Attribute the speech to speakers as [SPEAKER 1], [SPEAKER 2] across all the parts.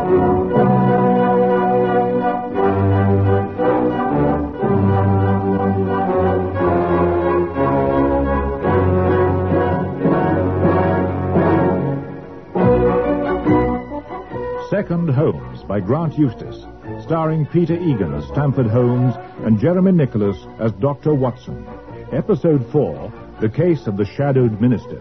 [SPEAKER 1] Second Holmes by Grant Eustace, starring Peter Egan as Stamford Holmes and Jeremy Nicholas as Dr. Watson. Episode 4, The Case of the Shadowed Minister.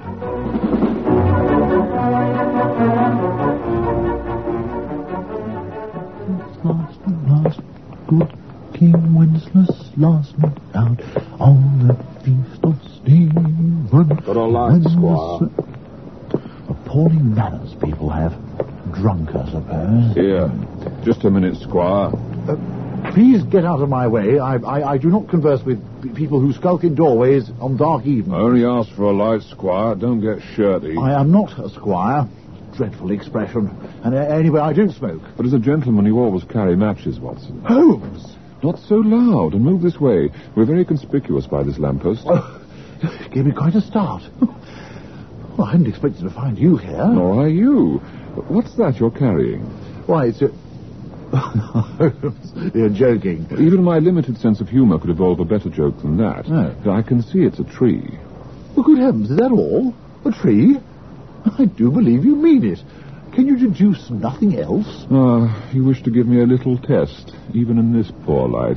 [SPEAKER 2] Last, good King Wenceslas last night out on the feast of Stephen.
[SPEAKER 3] Got all right, Squire.
[SPEAKER 2] Appalling manners people have. Drunk, I suppose.
[SPEAKER 3] Here, just a minute, Squire.
[SPEAKER 2] Please get out of my way. I do not converse with people who skulk in doorways on dark evenings.
[SPEAKER 3] I only asked for a light, Squire. Don't get shirty.
[SPEAKER 2] I am not a squire. Dreadful expression. And anyway, I don't smoke.
[SPEAKER 3] But as a gentleman, you always carry matches, Watson.
[SPEAKER 2] Holmes!
[SPEAKER 3] Not so loud, and move this way. We're very conspicuous by this lamppost.
[SPEAKER 2] Gave me quite a start. Well, I hadn't expected to find you here.
[SPEAKER 3] Nor are you. What's that you're carrying?
[SPEAKER 2] Why, it's a... You're joking.
[SPEAKER 3] Even my limited sense of humour could evolve a better joke than that.
[SPEAKER 2] No.
[SPEAKER 3] But I can see it's a tree.
[SPEAKER 2] Well, good heavens, is that all? A tree? I do believe you mean it. Can you deduce nothing else?
[SPEAKER 3] You wish to give me a little test, even in this poor light.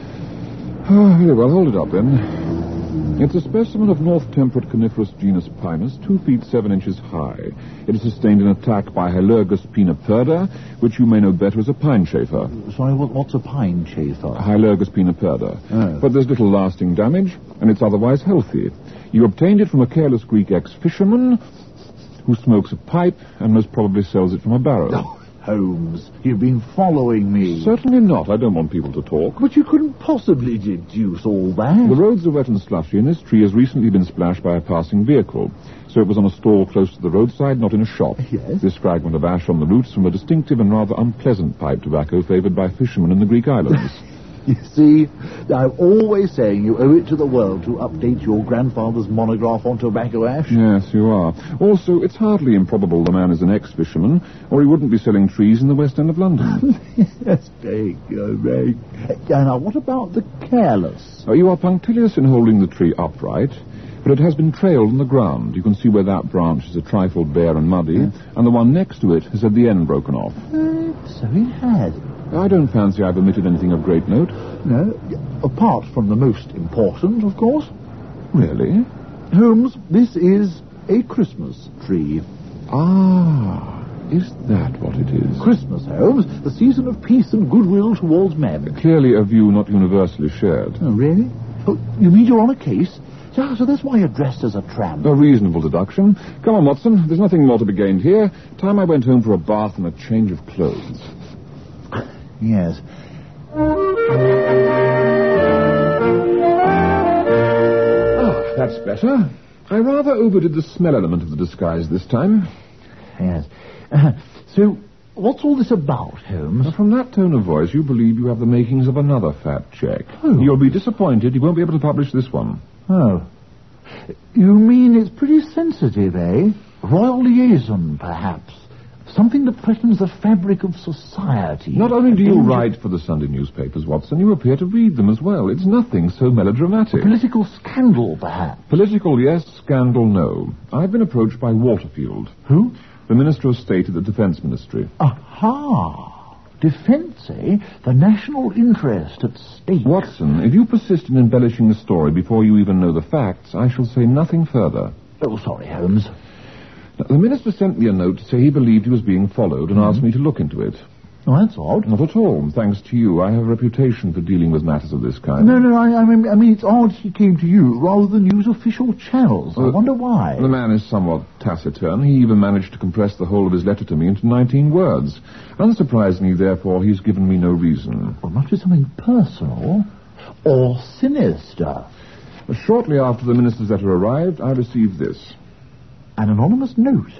[SPEAKER 3] Very well, hold it up then. It's a specimen of North Temperate coniferous genus Pinus, 2 feet 7 inches high. It is sustained an attack by Hylergus pinaperda, which you may know better as a pine chafer.
[SPEAKER 2] Sorry, what's a pine chafer?
[SPEAKER 3] Hylergus pinaperda.
[SPEAKER 2] Oh.
[SPEAKER 3] But there's little lasting damage, and it's otherwise healthy. You obtained it from a careless Greek ex-fisherman who smokes a pipe and most probably sells it from a barrel.
[SPEAKER 2] Oh, Holmes, you've been following me.
[SPEAKER 3] Certainly not. I don't want people to talk.
[SPEAKER 2] But you couldn't possibly deduce all that.
[SPEAKER 3] The roads are wet and slushy, and this tree has recently been splashed by a passing vehicle. So it was on a stall close to the roadside, not in a shop.
[SPEAKER 2] Yes.
[SPEAKER 3] This fragment of ash on the roots from a distinctive and rather unpleasant pipe tobacco favoured by fishermen in the Greek islands.
[SPEAKER 2] You see, I'm always saying you owe it to the world to update your grandfather's monograph on tobacco ash.
[SPEAKER 3] Yes, you are. Also, it's hardly improbable the man is an ex-fisherman, or he wouldn't be selling trees in the West End of London.
[SPEAKER 2] Yes, very good. Now, what about the careless?
[SPEAKER 3] You are punctilious in holding the tree upright, but it has been trailed on the ground. You can see where that branch is a trifle bare and muddy, and the one next to it has had the end broken off.
[SPEAKER 2] So it has.
[SPEAKER 3] I don't fancy I've omitted anything of great note.
[SPEAKER 2] No, apart from the most important, of course.
[SPEAKER 3] Really?
[SPEAKER 2] Holmes, this is a Christmas tree.
[SPEAKER 3] Ah, is that what it is?
[SPEAKER 2] Christmas, Holmes, the season of peace and goodwill towards men.
[SPEAKER 3] Clearly a view not universally shared.
[SPEAKER 2] Oh, really? Oh, you mean you're on a case? So that's why you're dressed as a tramp.
[SPEAKER 3] A reasonable deduction. Come on, Watson. There's nothing more to be gained here. Time I went home for a bath and a change of clothes.
[SPEAKER 2] Yes.
[SPEAKER 3] That's better. I rather overdid the smell element of the disguise this time.
[SPEAKER 2] Yes. So, what's all this about, Holmes?
[SPEAKER 3] Now, from that tone of voice, you believe you have the makings of another fat check.
[SPEAKER 2] Oh.
[SPEAKER 3] You'll be disappointed you won't be able to publish this one.
[SPEAKER 2] Oh. You mean it's pretty sensitive, eh? Royal liaison, perhaps. Something that threatens the fabric of society.
[SPEAKER 3] Not only do you write for the Sunday newspapers, Watson, you appear to read them as well. It's nothing so melodramatic.
[SPEAKER 2] Political scandal, perhaps.
[SPEAKER 3] Political, yes. Scandal, no. I've been approached by Waterfield.
[SPEAKER 2] Who?
[SPEAKER 3] The Minister of State at the Defence Ministry.
[SPEAKER 2] Aha! Defence, eh? The national interest at stake.
[SPEAKER 3] Watson, if you persist in embellishing the story before you even know the facts, I shall say nothing further.
[SPEAKER 2] Oh, sorry, Holmes.
[SPEAKER 3] Now, the Minister sent me a note to say he believed he was being followed and asked me to look into it.
[SPEAKER 2] Oh, that's odd.
[SPEAKER 3] Not at all. Thanks to you, I have a reputation for dealing with matters of this kind.
[SPEAKER 2] No, I mean, it's odd he came to you rather than use official channels. I wonder why.
[SPEAKER 3] The man is somewhat taciturn. He even managed to compress the whole of his letter to me into 19 words. Unsurprisingly, therefore, he's given me no reason.
[SPEAKER 2] Well, must be something personal or sinister.
[SPEAKER 3] Shortly after the Minister's letter arrived, I received this.
[SPEAKER 2] An anonymous note.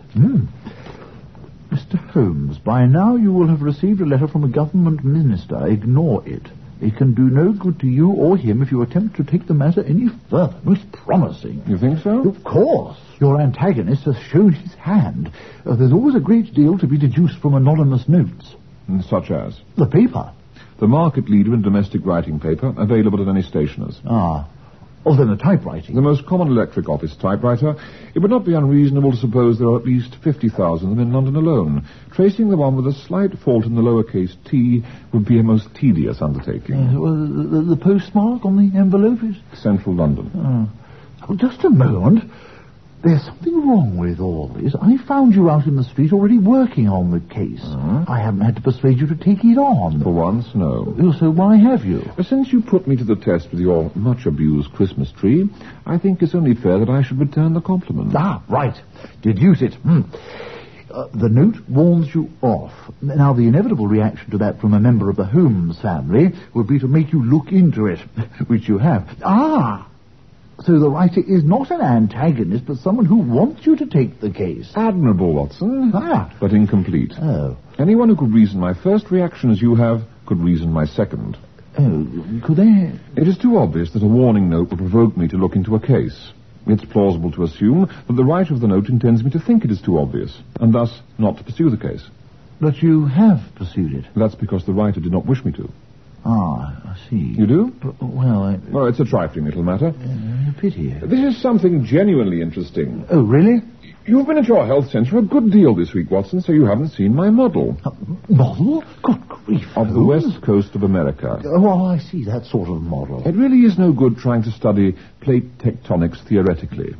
[SPEAKER 2] Mr. Holmes, by now you will have received a letter from a government minister. Ignore it. It can do no good to you or him if you attempt to take the matter any further. Most promising.
[SPEAKER 3] You think so?
[SPEAKER 2] Of course. Your antagonist has shown his hand. There's always a great deal to be deduced from anonymous notes.
[SPEAKER 3] Such as?
[SPEAKER 2] The paper.
[SPEAKER 3] The market leader in domestic writing paper, available at any stationer's.
[SPEAKER 2] Ah. Oh, then the typewriting.
[SPEAKER 3] The most common electric office typewriter. It would not be unreasonable to suppose there are at least 50,000 of them in London alone. Tracing the one with a slight fault in the lowercase t would be a most tedious undertaking.
[SPEAKER 2] Well, the postmark on the envelope is?
[SPEAKER 3] Central London.
[SPEAKER 2] Oh, just a moment. There's something wrong with all this. I found you out in the street already working on the case. I haven't had to persuade you to take it on.
[SPEAKER 3] For once, no.
[SPEAKER 2] So why have you?
[SPEAKER 3] Since you put me to the test with your much-abused Christmas tree, I think it's only fair that I should return the compliment.
[SPEAKER 2] Ah, right. Deduce it. The note warns you off. Now, the inevitable reaction to that from a member of the Holmes family would be to make you look into it, which you have. Ah! So the writer is not an antagonist, but someone who wants you to take the case.
[SPEAKER 3] Admirable, Watson. But incomplete.
[SPEAKER 2] Oh.
[SPEAKER 3] Anyone who could reason my first reaction as you have could reason my second.
[SPEAKER 2] Oh, could they?
[SPEAKER 3] It is too obvious that a warning note would provoke me to look into a case. It's plausible to assume that the writer of the note intends me to think it is too obvious, and thus not to pursue the case.
[SPEAKER 2] But you have pursued it.
[SPEAKER 3] That's because the writer did not wish me to.
[SPEAKER 2] Ah, I see.
[SPEAKER 3] You do?
[SPEAKER 2] Well,
[SPEAKER 3] it's a trifling little matter.
[SPEAKER 2] A pity.
[SPEAKER 3] This is something genuinely interesting.
[SPEAKER 2] Oh, really?
[SPEAKER 3] You've been at your health centre a good deal this week, Watson, so you haven't seen my model.
[SPEAKER 2] Model? Good grief.
[SPEAKER 3] Of the west coast of America.
[SPEAKER 2] Oh, I see, that sort of model.
[SPEAKER 3] It really is no good trying to study plate tectonics theoretically.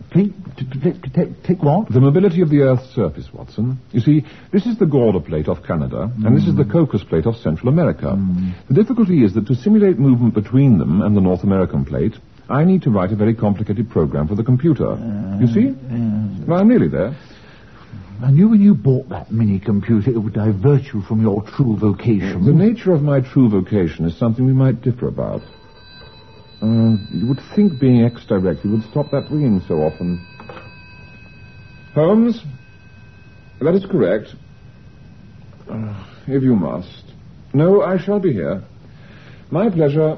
[SPEAKER 2] Take what?
[SPEAKER 3] The mobility of the Earth's surface, Watson. You see, this is the Gorda plate off Canada, and this is the Cocos plate off Central America. The difficulty is that to simulate movement between them and the North American plate, I need to write a very complicated program for the computer. You see? Well, I'm nearly there.
[SPEAKER 2] I knew when you bought that mini-computer it would divert you from your true vocation.
[SPEAKER 3] The nature of my true vocation is something we might differ about. You would think being ex-director would stop that ringing so often. Holmes? That is correct. If you must. No, I shall be here. My pleasure.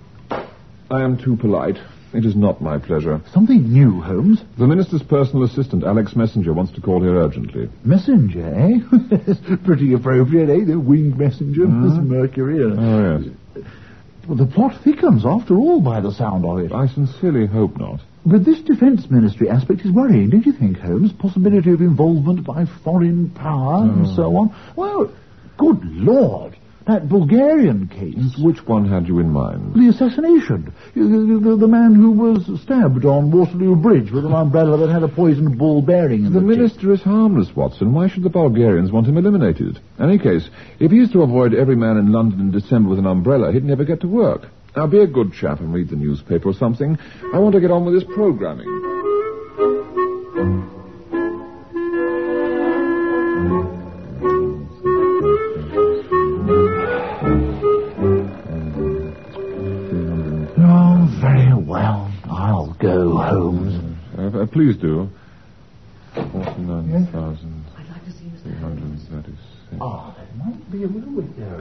[SPEAKER 3] I am too polite. It is not my pleasure.
[SPEAKER 2] Something new, Holmes?
[SPEAKER 3] The minister's personal assistant, Alex Messenger, wants to call here urgently.
[SPEAKER 2] Messenger, eh? Pretty appropriate, eh? The winged messenger, Miss Mercury.
[SPEAKER 3] Oh, yes.
[SPEAKER 2] Well, the plot thickens, after all, by the sound of it.
[SPEAKER 3] I sincerely hope not.
[SPEAKER 2] But this defense ministry aspect is worrying, don't you think, Holmes? Possibility of involvement by foreign power and so on. Well, good Lord. That Bulgarian case.
[SPEAKER 3] Which one had you in mind?
[SPEAKER 2] The assassination. The man who was stabbed on Waterloo Bridge with an umbrella that had a poisoned ball bearing in
[SPEAKER 3] the minister is harmless, Watson. Why should the Bulgarians want him eliminated? In any case, if he is to avoid every man in London in December with an umbrella, he'd never get to work. Now, be a good chap and read the newspaper or something. I want to get on with this programming.
[SPEAKER 2] Go, Holmes.
[SPEAKER 3] Please do. 49,336.
[SPEAKER 2] Oh, there might be a little bit there.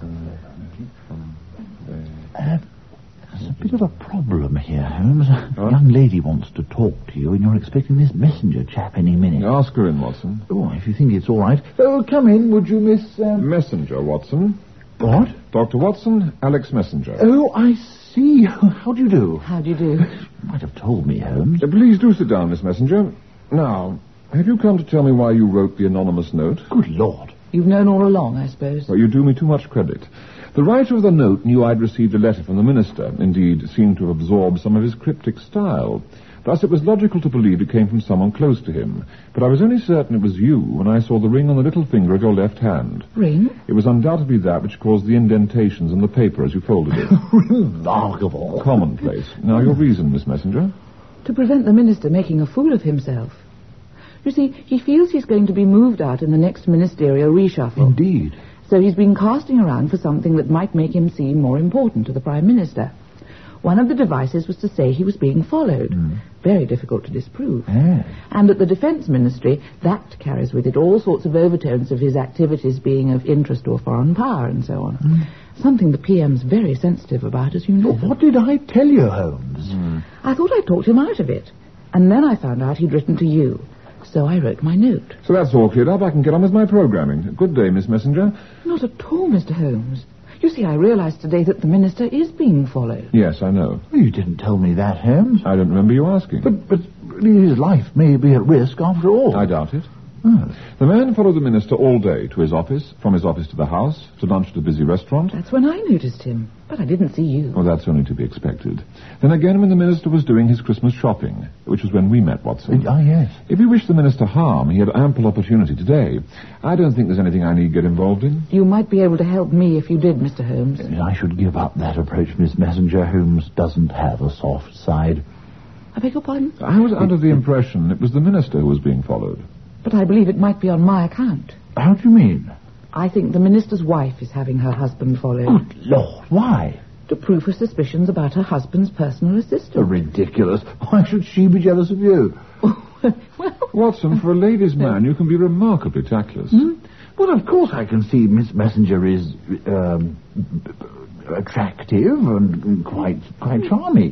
[SPEAKER 2] There's a bit of a problem here, Holmes. A young lady wants to talk to you, and you're expecting this messenger chap any minute.
[SPEAKER 3] Ask her in, Watson.
[SPEAKER 2] Oh, if you think it's all right. Oh, come in, would you, Miss...
[SPEAKER 3] Messenger, Watson.
[SPEAKER 2] What?
[SPEAKER 3] Dr. Watson, Alex Messenger.
[SPEAKER 2] Oh, I see. How do you do?
[SPEAKER 4] How do you do?
[SPEAKER 2] You might have told me, Holmes.
[SPEAKER 3] Please do sit down, Miss Messenger. Now, have you come to tell me why you wrote the anonymous note?
[SPEAKER 2] Good Lord.
[SPEAKER 4] You've known all along, I suppose.
[SPEAKER 3] Well, you do me too much credit. The writer of the note knew I'd received a letter from the minister. Indeed, seemed to have absorbed some of his cryptic style. Thus, it was logical to believe it came from someone close to him. But I was only certain it was you when I saw the ring on the little finger of your left hand.
[SPEAKER 4] Ring?
[SPEAKER 3] It was undoubtedly that which caused the indentations in the paper as you folded it.
[SPEAKER 2] Remarkable.
[SPEAKER 3] Commonplace. Now, your reason, Miss Messenger?
[SPEAKER 4] To prevent the minister making a fool of himself. You see, he feels he's going to be moved out in the next ministerial reshuffle.
[SPEAKER 2] Indeed.
[SPEAKER 4] So he's been casting around for something that might make him seem more important to the Prime Minister. One of the devices was to say he was being followed. Very difficult to disprove. And at the Defence Ministry, that carries with it all sorts of overtones of his activities being of interest to a foreign power and so on. Something the PM's very sensitive about, as you know.
[SPEAKER 2] Well, what did I tell you, Holmes?
[SPEAKER 4] I thought I talked him out of it. And then I found out he'd written to you. So I wrote my note.
[SPEAKER 3] So that's all cleared up. I can get on with my programming. Good day, Miss Messenger.
[SPEAKER 4] Not at all, Mr. Holmes. You see, I realized today that the minister is being followed.
[SPEAKER 3] Yes, I know.
[SPEAKER 2] Well, you didn't tell me that, Holmes.
[SPEAKER 3] I don't remember you asking.
[SPEAKER 2] But really his life may be at risk after all.
[SPEAKER 3] I doubt it.
[SPEAKER 2] Oh.
[SPEAKER 3] The man followed the minister all day to his office, from his office to the house, to lunch at a busy restaurant.
[SPEAKER 4] That's when I noticed him, but I didn't see you.
[SPEAKER 3] Well, that's only to be expected. Then again when the minister was doing his Christmas shopping, which was when we met, Watson.
[SPEAKER 2] Yes.
[SPEAKER 3] If he wished the minister harm, he had ample opportunity today. I don't think there's anything I need get involved in.
[SPEAKER 4] You might be able to help me if you did, Mr. Holmes.
[SPEAKER 2] I should give up that approach, Miss Messenger. Holmes doesn't have a soft side.
[SPEAKER 4] I beg your pardon?
[SPEAKER 3] I was under the impression it was the minister who was being followed.
[SPEAKER 4] But I believe it might be on my account.
[SPEAKER 2] How do you mean?
[SPEAKER 4] I think the minister's wife is having her husband followed.
[SPEAKER 2] Good Lord, why?
[SPEAKER 4] To prove her suspicions about her husband's personal assistant.
[SPEAKER 2] Ridiculous. Why should she be jealous of you?
[SPEAKER 4] Well,
[SPEAKER 3] Watson, for a ladies' man, you can be remarkably tactless.
[SPEAKER 2] Well, of course I can see Miss Messenger is attractive and quite charming,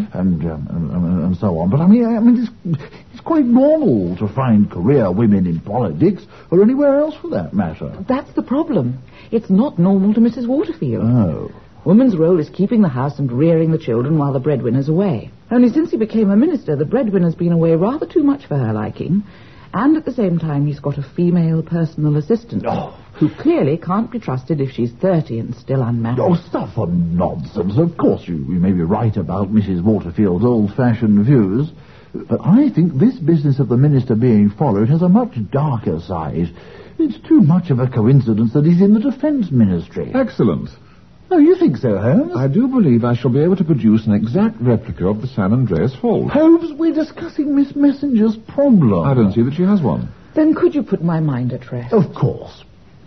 [SPEAKER 2] and so on. But I mean, it's quite normal to find career women in politics or anywhere else for that matter.
[SPEAKER 4] that's the problem. It's not normal to Mrs. Waterfield.
[SPEAKER 2] Oh.
[SPEAKER 4] Woman's role is keeping the house and rearing the children while the breadwinner's away. Only since he became a minister, the breadwinner's been away rather too much for her liking, and at the same time he's got a female personal assistant who clearly can't be trusted if she's 30 and still unmarried.
[SPEAKER 2] Oh, stuff and nonsense. Of course, you may be right about Mrs. Waterfield's old-fashioned views, but I think this business of the minister being followed has a much darker side. It's too much of a coincidence that he's in the defense ministry.
[SPEAKER 3] Excellent.
[SPEAKER 2] Oh, you think so, Holmes?
[SPEAKER 3] I do believe I shall be able to produce an exact replica of the San Andreas Fault.
[SPEAKER 2] Holmes, we're discussing Miss Messenger's problem.
[SPEAKER 3] I don't see that she has one.
[SPEAKER 4] Then could you put my mind at rest?
[SPEAKER 2] Of course.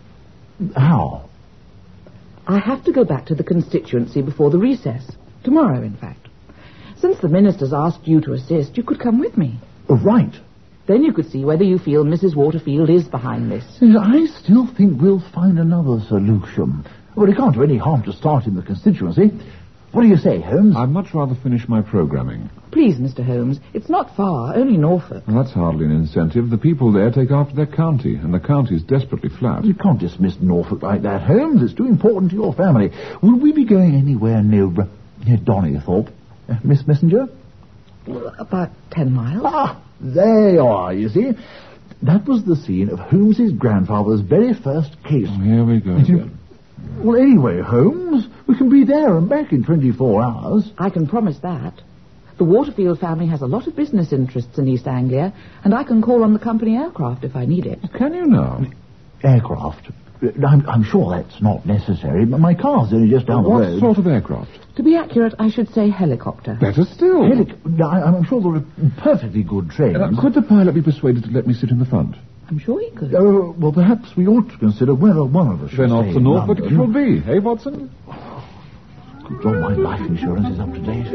[SPEAKER 2] How?
[SPEAKER 4] I have to go back to the constituency before the recess. Tomorrow, in fact. Since the minister's asked you to assist, you could come with me.
[SPEAKER 2] Oh, right.
[SPEAKER 4] Then you could see whether you feel Mrs. Waterfield is behind this.
[SPEAKER 2] I still think we'll find another solution. Well, it can't do any harm to start in the constituency. What do you say, Holmes?
[SPEAKER 3] I'd much rather finish my programming.
[SPEAKER 4] Please, Mr. Holmes, it's not far, only Norfolk.
[SPEAKER 3] Well, that's hardly an incentive. The people there take after their county, and the county's desperately flat.
[SPEAKER 2] You can't dismiss Norfolk like that, Holmes. It's too important to your family. Will we be going anywhere near Donnythorpe, Miss Messenger?
[SPEAKER 4] About 10 miles.
[SPEAKER 2] Ah, there you are, you see. That was the scene of Holmes's grandfather's very first case.
[SPEAKER 3] Oh, here we go again.
[SPEAKER 2] Well, anyway, Holmes, we can be there and back in 24 hours.
[SPEAKER 4] I can promise that. The Waterfield family has a lot of business interests in East Anglia, and I can call on the company aircraft if I need it.
[SPEAKER 3] Can you now?
[SPEAKER 2] Aircraft? I'm sure that's not necessary, but my car's only just down the road.
[SPEAKER 3] What sort of aircraft?
[SPEAKER 4] To be accurate, I should say helicopter.
[SPEAKER 3] Better still.
[SPEAKER 2] I'm sure there are perfectly good trains.
[SPEAKER 3] Could the pilot be persuaded to let me sit in the front?
[SPEAKER 4] I'm sure he could.
[SPEAKER 2] Well, perhaps we ought to consider whether one of us should
[SPEAKER 3] Then off
[SPEAKER 2] stay
[SPEAKER 3] to
[SPEAKER 2] in
[SPEAKER 3] Norfolk it
[SPEAKER 2] London.
[SPEAKER 3] shall be, eh, Watson?
[SPEAKER 2] Good God, my life insurance is up to date.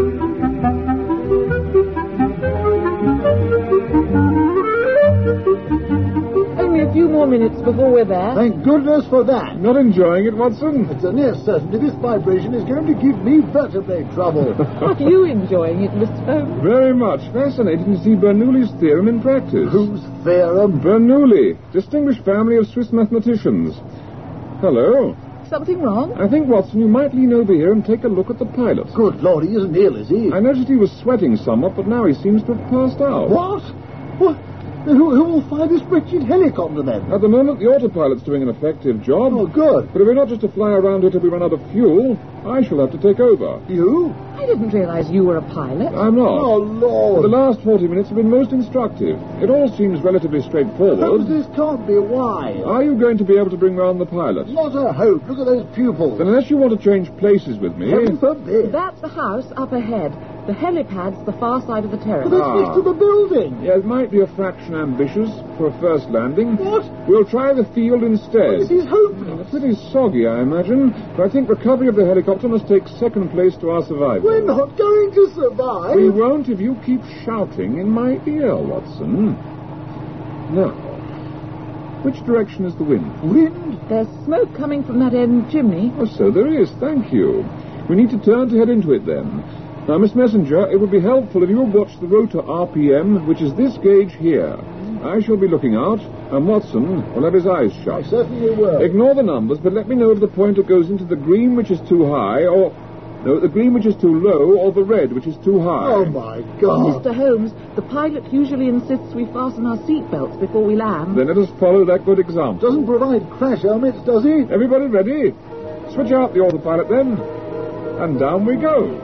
[SPEAKER 4] Only a few more minutes before we're there.
[SPEAKER 5] Thank goodness for that.
[SPEAKER 3] Not enjoying it, Watson?
[SPEAKER 5] It's a near certainty this vibration is going to give me vertebrae trouble.
[SPEAKER 4] Are you enjoying it, Mr. Holmes?
[SPEAKER 3] Very much. Fascinating to see Bernoulli's theorem in practice.
[SPEAKER 5] Whose theorem?
[SPEAKER 3] Bernoulli, distinguished family of Swiss mathematicians. Hello.
[SPEAKER 4] Something wrong?
[SPEAKER 3] I think, Watson, you might lean over here and take a look at the pilot.
[SPEAKER 5] Good Lord, he isn't ill, is he?
[SPEAKER 3] I noticed he was sweating somewhat, but now he seems to have passed out.
[SPEAKER 5] What? What? Who will fly this wretched helicopter, then?
[SPEAKER 3] At the moment, the autopilot's doing an effective job.
[SPEAKER 5] Oh, good.
[SPEAKER 3] But if we're not just to fly around here till we run out of fuel, I shall have to take over.
[SPEAKER 5] You?
[SPEAKER 4] I didn't realize you were a pilot.
[SPEAKER 3] I'm not.
[SPEAKER 5] Oh, Lord.
[SPEAKER 3] The last 40 minutes have been most instructive. It all seems relatively straightforward.
[SPEAKER 5] Holmes, this can't be wise.
[SPEAKER 3] Are you going to be able to bring round the pilot?
[SPEAKER 5] Not a hope. Look at those pupils.
[SPEAKER 3] Then unless you want to change places with me...
[SPEAKER 5] Heaven forbid.
[SPEAKER 4] That's the house up ahead. The helipad's the far side of the terrace.
[SPEAKER 5] But it's next to the building.
[SPEAKER 3] Yeah, it might be a fraction ambitious for a first landing.
[SPEAKER 5] What?
[SPEAKER 3] We'll try the field instead.
[SPEAKER 5] This is hopeless.
[SPEAKER 3] Pretty soggy, I imagine, but I think recovery of the helicopter must take second place to our survival.
[SPEAKER 5] We're not going to survive.
[SPEAKER 3] We won't if you keep shouting in my ear, Watson. Now, Which direction is the wind?
[SPEAKER 2] Wind?
[SPEAKER 4] There's smoke coming from that end chimney.
[SPEAKER 3] Oh, so there is, thank you. We need to turn to head into it then. Now, Miss Messenger, it would be helpful if you would watch the rotor RPM, which is this gauge here. I shall be looking out, and Watson will have his eyes shut.
[SPEAKER 5] I certainly will.
[SPEAKER 3] Ignore the numbers, but let me know if the pointer goes into the green, which is too high, or... No, the green, which is too low, or the red, which is too high.
[SPEAKER 5] Oh, my God.
[SPEAKER 4] Mr. Holmes, the pilot usually insists we fasten our seatbelts before we land.
[SPEAKER 3] Then let us follow that good example.
[SPEAKER 5] Doesn't provide crash helmets, does he?
[SPEAKER 3] Everybody ready? Switch out the autopilot then. And down we go.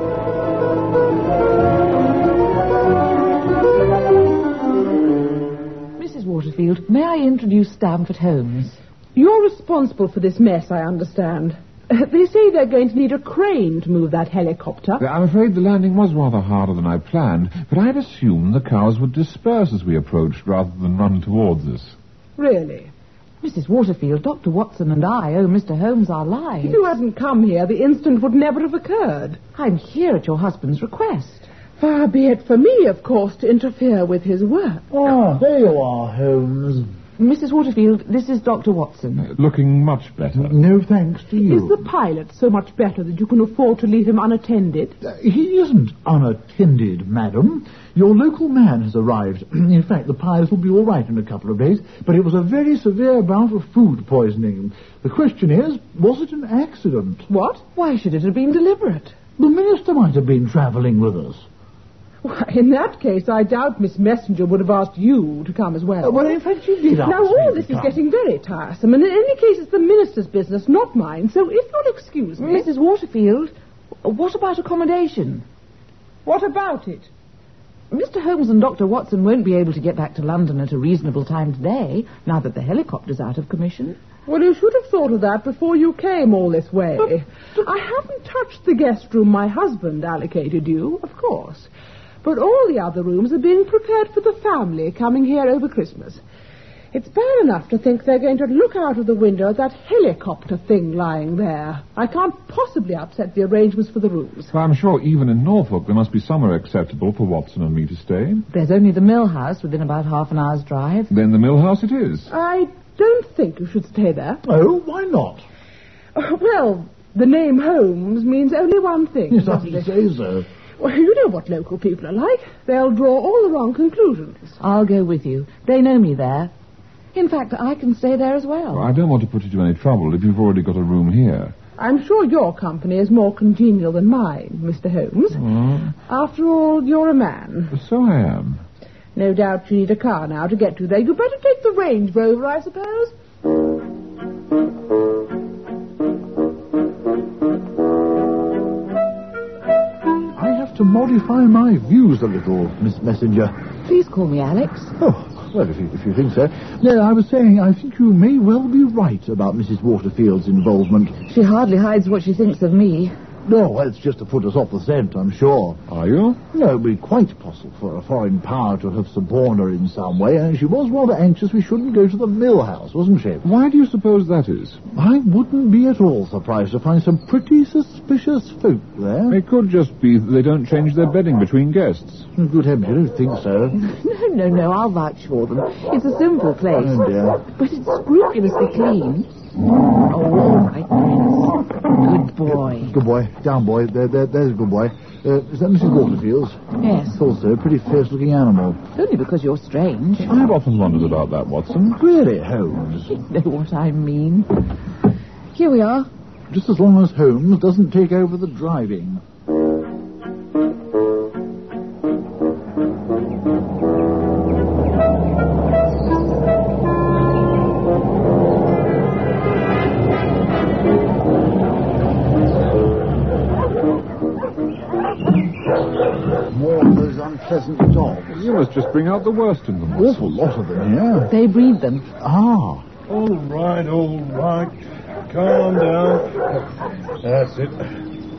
[SPEAKER 4] Mrs. Waterfield, may I introduce Stamford Holmes?
[SPEAKER 6] You're responsible for this mess, I understand. They say they're going to need a crane to move that helicopter.
[SPEAKER 3] I'm afraid the landing was rather harder than I planned, but I'd assumed the cows would disperse as we approached rather than run towards us.
[SPEAKER 6] Really?
[SPEAKER 4] Mrs. Waterfield, Dr. Watson and I owe Mr. Holmes our lives.
[SPEAKER 6] If you hadn't come here, the incident would never have occurred.
[SPEAKER 4] I'm here at your husband's request.
[SPEAKER 6] Far be it for me, of course, to interfere with his work.
[SPEAKER 2] Ah, there you are, Holmes.
[SPEAKER 4] Mrs. Waterfield, this is Dr. Watson.
[SPEAKER 3] Looking much better.
[SPEAKER 2] No thanks to you.
[SPEAKER 6] Is the pilot so much better that you can afford to leave him unattended?
[SPEAKER 2] He isn't unattended, madam. Your local man has arrived. In fact, the pilot will be all right in a couple of days, but it was a very severe bout of food poisoning. The question is, was it an accident?
[SPEAKER 6] What?
[SPEAKER 4] Why should it have been deliberate?
[SPEAKER 2] The minister might have been travelling with us.
[SPEAKER 6] Why, in that case, I doubt Miss Messenger would have asked you to come as well.
[SPEAKER 2] Well, in fact, she did ask
[SPEAKER 6] Now,
[SPEAKER 2] me
[SPEAKER 6] all
[SPEAKER 2] to
[SPEAKER 6] this is
[SPEAKER 2] come.
[SPEAKER 6] getting very tiresome, and in any case, it's the minister's business, not mine, so if you'll excuse me...
[SPEAKER 4] Mrs. Waterfield, what about accommodation?
[SPEAKER 6] What about it?
[SPEAKER 4] Mr. Holmes and Dr. Watson won't be able to get back to London at a reasonable time today, now that the helicopter's out of commission.
[SPEAKER 6] Well, you should have thought of that before you came all this way. I haven't touched the guest room my husband allocated you, of course. But all the other rooms are being prepared for the family coming here over Christmas. It's bad enough to think they're going to look out of the window at that helicopter thing lying there. I can't possibly upset the arrangements for the rooms.
[SPEAKER 3] Well, I'm sure even in Norfolk there must be somewhere acceptable for Watson and me to stay.
[SPEAKER 4] There's only the Mill House within about half an hour's drive.
[SPEAKER 3] Then the Mill House it is.
[SPEAKER 6] I don't think you should stay there.
[SPEAKER 2] Oh, why not?
[SPEAKER 6] Well, the name Holmes means only one thing,
[SPEAKER 2] Yes, I
[SPEAKER 6] doesn't it?
[SPEAKER 2] say so.
[SPEAKER 6] Well, you know what local people are like. They'll draw all the wrong conclusions.
[SPEAKER 4] I'll go with you. They know me there. In fact, I can stay there as well.
[SPEAKER 3] Well, I don't want to put you to any trouble if you've already got a room here.
[SPEAKER 6] I'm sure your company is more congenial than mine, Mr. Holmes. After all, you're a man.
[SPEAKER 3] So I am.
[SPEAKER 6] No doubt you need a car now to get to there. You'd better take the Range Rover, I suppose.
[SPEAKER 2] To modify my views a little, Miss Messenger.
[SPEAKER 4] Please call me Alex.
[SPEAKER 2] Oh, well, if you think so. No, I was saying I think you may well be right about Mrs. Waterfield's involvement.
[SPEAKER 4] She hardly hides what she thinks of me.
[SPEAKER 2] No, it's just to put us off the scent, I'm sure.
[SPEAKER 3] Are you?
[SPEAKER 2] No, it would be quite possible for a foreign power to have suborned her in some way, and she was rather anxious we shouldn't go to the Mill House, wasn't she?
[SPEAKER 3] Why do you suppose that is?
[SPEAKER 2] I wouldn't be at all surprised to find some pretty suspicious folk there.
[SPEAKER 3] It could just be that they don't change their bedding between guests.
[SPEAKER 2] Good heavens, you don't think so?
[SPEAKER 4] No, I'll vouch for them. It's a simple place.
[SPEAKER 2] Oh, dear.
[SPEAKER 4] But it's scrupulously clean. Oh, all right, Prince. Good boy.
[SPEAKER 2] Good boy. Down, boy. There's a good boy. Is that Mrs. Waterfield's?
[SPEAKER 4] Yes.
[SPEAKER 2] Also a pretty fierce-looking animal.
[SPEAKER 4] Only because you're strange.
[SPEAKER 3] I've often wondered about that, Watson.
[SPEAKER 2] Really, Holmes?
[SPEAKER 4] You know what I mean. Here we are.
[SPEAKER 2] Just as long as Holmes doesn't take over the driving. More of those unpleasant dogs.
[SPEAKER 3] You must just bring out the worst in them.
[SPEAKER 2] Awful lot of them here.
[SPEAKER 4] They breed them.
[SPEAKER 2] Ah.
[SPEAKER 5] All right. Calm down. That's it.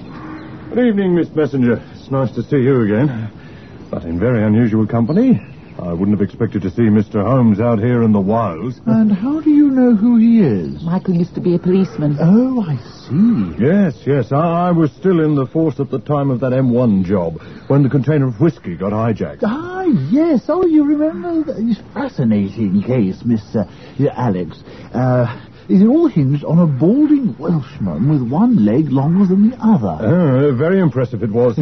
[SPEAKER 5] Good evening, Miss Messenger. It's nice to see you again. But in very unusual company.
[SPEAKER 7] I wouldn't have expected to see Mr. Holmes out here in the wilds.
[SPEAKER 2] And how do you know who he is?
[SPEAKER 4] Michael used to be a policeman.
[SPEAKER 2] Oh, I see.
[SPEAKER 7] Yes. I was still in the force at the time of that M1 job, when the container of whiskey got hijacked.
[SPEAKER 2] Ah, yes. Oh, you remember this fascinating case, Miss Alex. It all hinged on a balding Welshman with one leg longer than the other.
[SPEAKER 7] Very impressive it was.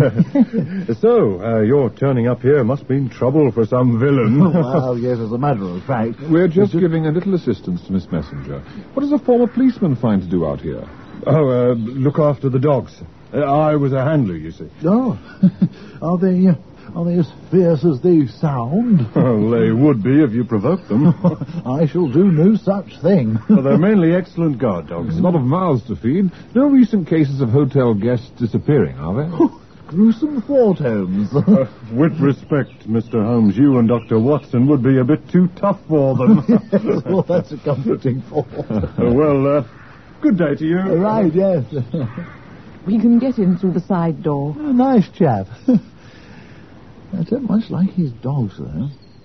[SPEAKER 7] So, your turning up here must mean trouble for some villain.
[SPEAKER 2] Well, yes, as a matter of fact.
[SPEAKER 3] We're just giving a little assistance to Miss Messenger. What does a former policeman find to do out here?
[SPEAKER 7] Look after the dogs. I was a handler, you see.
[SPEAKER 2] Oh, are they as fierce as they sound?
[SPEAKER 7] Well, they would be if you provoked them.
[SPEAKER 2] I shall do no such thing.
[SPEAKER 7] Well, they're mainly excellent guard dogs.
[SPEAKER 3] A lot of mouths to feed. No recent cases of hotel guests disappearing, are there?
[SPEAKER 2] Gruesome thought, Holmes.
[SPEAKER 7] With respect, Mr. Holmes, you and Dr. Watson would be a bit too tough for them.
[SPEAKER 2] Yes, well, that's a comforting thought.
[SPEAKER 7] Good day to you.
[SPEAKER 2] Right, yes.
[SPEAKER 4] We can get in through the side door.
[SPEAKER 2] A nice chap. I don't much like his dogs, though.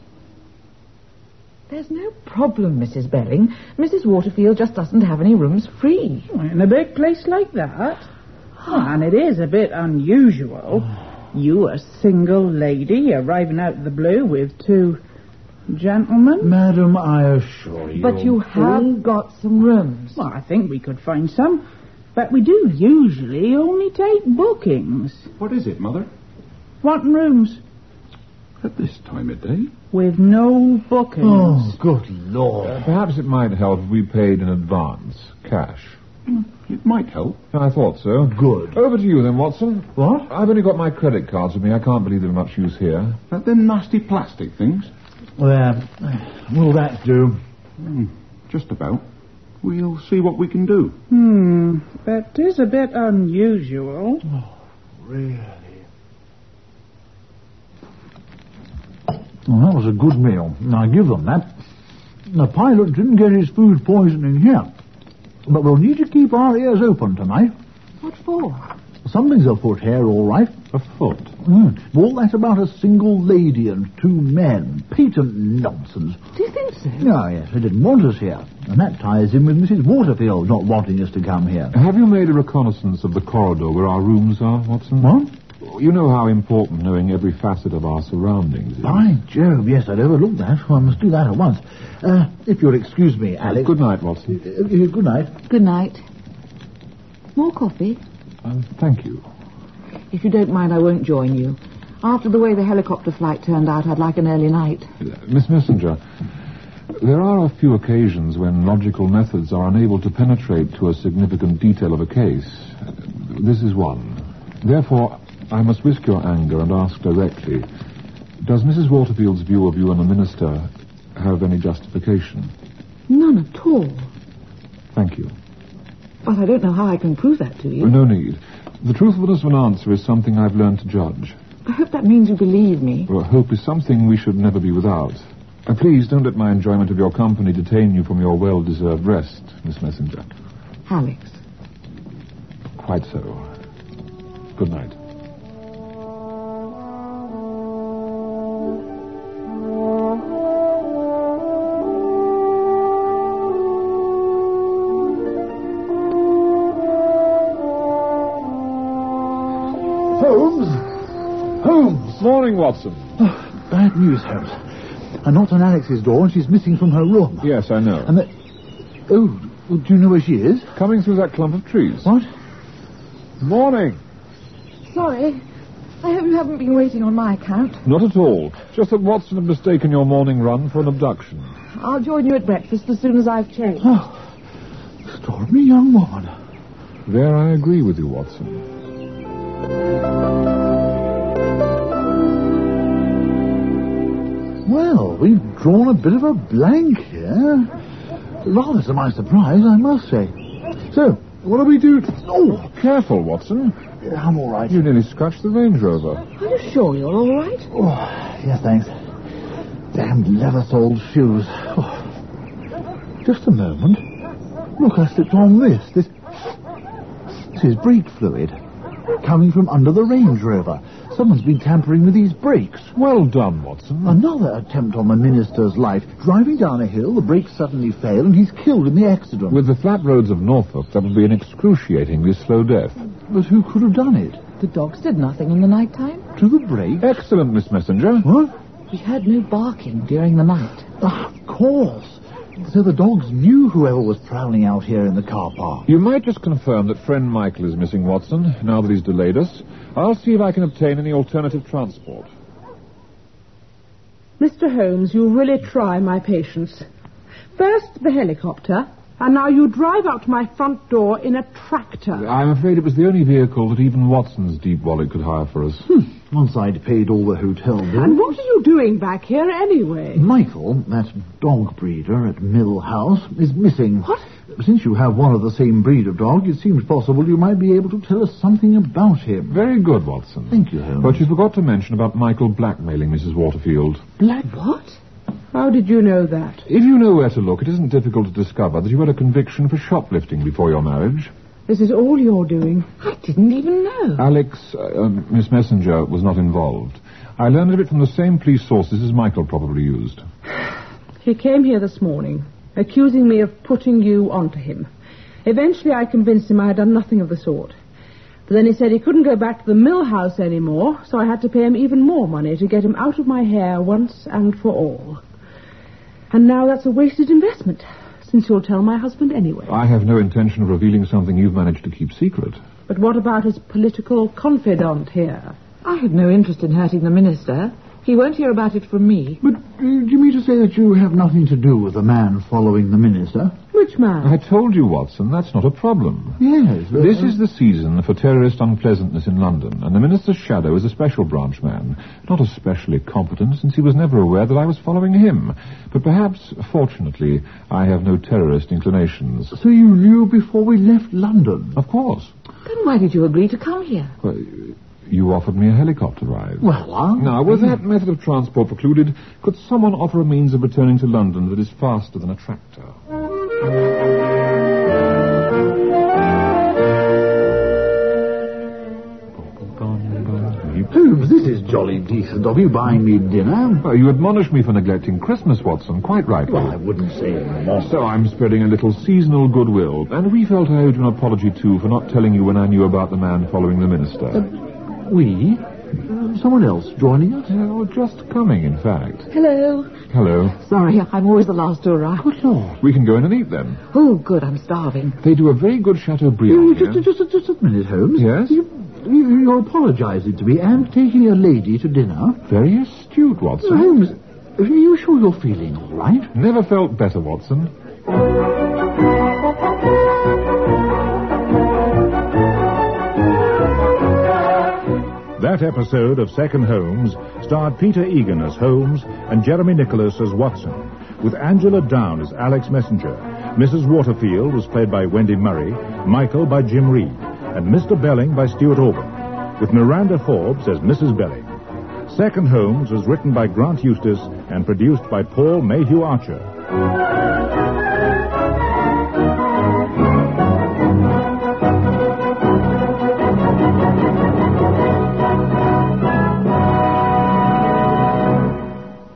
[SPEAKER 4] There's no problem, Mrs. Belling. Mrs. Waterfield just doesn't have any rooms free.
[SPEAKER 6] In a big place like that? And it is a bit unusual. You, a single lady, arriving out of the blue with two gentlemen?
[SPEAKER 2] Madam, I assure you...
[SPEAKER 4] But you have got some rooms.
[SPEAKER 6] Well, I think we could find some. But we do usually only take bookings.
[SPEAKER 8] What is it, Mother?
[SPEAKER 6] Wanting rooms.
[SPEAKER 8] At this time of day?
[SPEAKER 6] With no bookings.
[SPEAKER 2] Oh, good Lord.
[SPEAKER 3] Perhaps it might help if we paid in advance, cash.
[SPEAKER 8] It might help.
[SPEAKER 3] I thought so.
[SPEAKER 2] Good.
[SPEAKER 3] Over to you then, Watson.
[SPEAKER 2] What?
[SPEAKER 3] I've only got my credit cards with me. I can't believe they're of much use here.
[SPEAKER 8] Them nasty plastic things?
[SPEAKER 2] Well, will that do?
[SPEAKER 8] Just about. We'll see what we can do.
[SPEAKER 6] That is a bit unusual.
[SPEAKER 2] Oh, really? Well, that was a good meal. I give them that. The pilot didn't get his food poisoning here. But we'll need to keep our ears open tonight.
[SPEAKER 4] What for?
[SPEAKER 2] Something's afoot here, all right.
[SPEAKER 3] Afoot?
[SPEAKER 2] All that about a single lady and two men. Patent nonsense.
[SPEAKER 4] Do you think so?
[SPEAKER 2] Oh, yes, they didn't want us here. And that ties in with Mrs. Waterfield not wanting us to come here.
[SPEAKER 3] Have you made a reconnaissance of the corridor where our rooms are, Watson?
[SPEAKER 2] What?
[SPEAKER 3] You know how important knowing every facet of our surroundings is.
[SPEAKER 2] By Jove, yes, I'd overlooked that. Well, I must do that at once. If you'll excuse me, Alex.
[SPEAKER 3] Good night, Watson.
[SPEAKER 2] Good night.
[SPEAKER 4] Good night. More coffee?
[SPEAKER 3] Thank you.
[SPEAKER 4] If you don't mind, I won't join you. After the way the helicopter flight turned out, I'd like an early night.
[SPEAKER 3] Miss Messenger, there are a few occasions when logical methods are unable to penetrate to a significant detail of a case. This is one. Therefore, I must risk your anger and ask directly, does Mrs. Waterfield's view of you and the minister have any justification?
[SPEAKER 4] None at all.
[SPEAKER 3] Thank you.
[SPEAKER 4] But I don't know how I can prove that to you.
[SPEAKER 3] No need. The truthfulness of an answer is something I've learned to judge.
[SPEAKER 4] I hope that means you believe me.
[SPEAKER 3] Well, hope is something we should never be without. Please don't let my enjoyment of your company detain you from your well-deserved rest, Miss Messenger.
[SPEAKER 4] Alex.
[SPEAKER 3] Quite so. Good night.
[SPEAKER 2] Holmes!
[SPEAKER 3] Morning, Watson.
[SPEAKER 2] Oh, bad news, Holmes. I knocked on Alex's door and she's missing from her room.
[SPEAKER 3] Yes, I know.
[SPEAKER 2] And oh, do you know where she is?
[SPEAKER 3] Coming through that clump of trees.
[SPEAKER 2] What?
[SPEAKER 3] Morning.
[SPEAKER 4] Sorry. I hope you haven't been waiting on my account.
[SPEAKER 3] Not at all. Just that Watson had mistaken your morning run for an abduction.
[SPEAKER 4] I'll join you at breakfast as soon as I've changed.
[SPEAKER 2] Oh, extraordinary young woman.
[SPEAKER 3] There I agree with you, Watson.
[SPEAKER 2] Well, we've drawn a bit of a blank here. Rather to my surprise, I must say. So, what do we do?
[SPEAKER 3] Oh, careful, Watson.
[SPEAKER 2] I'm all right.
[SPEAKER 3] You nearly scratched the Range Rover.
[SPEAKER 4] Are you sure you're all right?
[SPEAKER 2] Oh, yes, thanks. Damned leather-soled shoes. Oh. Just a moment. Look, I slipped on this. This is brake fluid. coming from under the Range Rover. Someone's been tampering with these brakes.
[SPEAKER 3] Well done, Watson.
[SPEAKER 2] Another attempt on the minister's life. Driving down a hill, the brakes suddenly fail, and he's killed in the accident.
[SPEAKER 3] With the flat roads of Norfolk, that would be an excruciatingly slow death.
[SPEAKER 2] But who could have done it?
[SPEAKER 4] The dogs did nothing in the night time.
[SPEAKER 2] To the brakes?
[SPEAKER 3] Excellent, Miss Messenger.
[SPEAKER 2] What?
[SPEAKER 4] We heard no barking during the night.
[SPEAKER 2] Of course. So the dogs knew whoever was prowling out here in the car park.
[SPEAKER 3] You might just confirm that friend Michael is missing, Watson, now that he's delayed us. I'll see if I can obtain any alternative transport.
[SPEAKER 6] Mr. Holmes, you really try my patience. First, the helicopter, and now you drive out to my front door in a tractor.
[SPEAKER 3] I'm afraid it was the only vehicle that even Watson's deep wallet could hire for us.
[SPEAKER 2] Once I'd paid all the hotel bills.
[SPEAKER 6] And what are you doing back here anyway?
[SPEAKER 2] Michael, that dog breeder at Mill House, is missing.
[SPEAKER 6] What?
[SPEAKER 2] Since you have one of the same breed of dog, it seems possible you might be able to tell us something about him.
[SPEAKER 3] Very good, Watson.
[SPEAKER 2] Thank you, Holmes.
[SPEAKER 3] But you forgot to mention about Michael blackmailing Mrs. Waterfield.
[SPEAKER 6] What? How did you know that?
[SPEAKER 3] If you know where to look, it isn't difficult to discover that you had a conviction for shoplifting before your marriage.
[SPEAKER 6] This is all you're doing.
[SPEAKER 4] I didn't even know.
[SPEAKER 3] Alex, Miss Messenger, was not involved. I learned of it from the same police sources as Michael probably used.
[SPEAKER 6] He came here this morning, accusing me of putting you onto him. Eventually I convinced him I had done nothing of the sort. But then he said he couldn't go back to the Mill House anymore, so I had to pay him even more money to get him out of my hair once and for all. And now that's a wasted investment, since you'll tell my husband anyway.
[SPEAKER 3] I have no intention of revealing something you've managed to keep secret.
[SPEAKER 6] But what about his political confidant here?
[SPEAKER 4] I have no interest in hurting the minister. He won't hear about it from me.
[SPEAKER 2] But do you mean to say that you have nothing to do with the man following the minister?
[SPEAKER 6] Which man?
[SPEAKER 3] I told you, Watson, that's not a problem.
[SPEAKER 2] Yes.
[SPEAKER 3] This is the season for terrorist unpleasantness in London, and the minister's shadow is a special branch man. Not especially competent, since he was never aware that I was following him. But perhaps, fortunately, I have no terrorist inclinations.
[SPEAKER 2] So you knew before we left London?
[SPEAKER 3] Of course.
[SPEAKER 4] Then why did you agree to come here?
[SPEAKER 3] Well, you offered me a helicopter ride.
[SPEAKER 2] Well,
[SPEAKER 3] Now, with that method of transport precluded, could someone offer a means of returning to London that is faster than a tractor?
[SPEAKER 2] Holmes, this is jolly decent of you buying me dinner.
[SPEAKER 3] Well, you admonish me for neglecting Christmas, Watson, quite rightly.
[SPEAKER 2] Well, I wouldn't say more.
[SPEAKER 3] So I'm spreading a little seasonal goodwill, and we felt I owed you an apology, too, for not telling you when I knew about the man following the minister.
[SPEAKER 2] We? Someone else joining us?
[SPEAKER 3] Well, just coming, in fact.
[SPEAKER 4] Hello.
[SPEAKER 3] Hello.
[SPEAKER 4] Sorry, I'm always the last to arrive.
[SPEAKER 2] Good Lord.
[SPEAKER 3] We can go in and eat, then.
[SPEAKER 4] Oh, good, I'm starving.
[SPEAKER 3] They do a very good Chateaubriand here.
[SPEAKER 2] Just a minute, Holmes.
[SPEAKER 3] Yes?
[SPEAKER 2] You're apologizing to me and taking a lady to dinner.
[SPEAKER 3] Very astute, Watson.
[SPEAKER 2] Holmes, are you sure you're feeling all right?
[SPEAKER 3] Never felt better, Watson.
[SPEAKER 1] That episode of Second Holmes starred Peter Egan as Holmes and Jeremy Nicholas as Watson, with Angela Down as Alex Messenger. Mrs. Waterfield was played by Wendy Murray, Michael by Jim Reed, and Mr. Belling by Stuart Auburn, with Miranda Forbes as Mrs. Belling. Second Holmes was written by Grant Eustace and produced by Paul Mayhew Archer.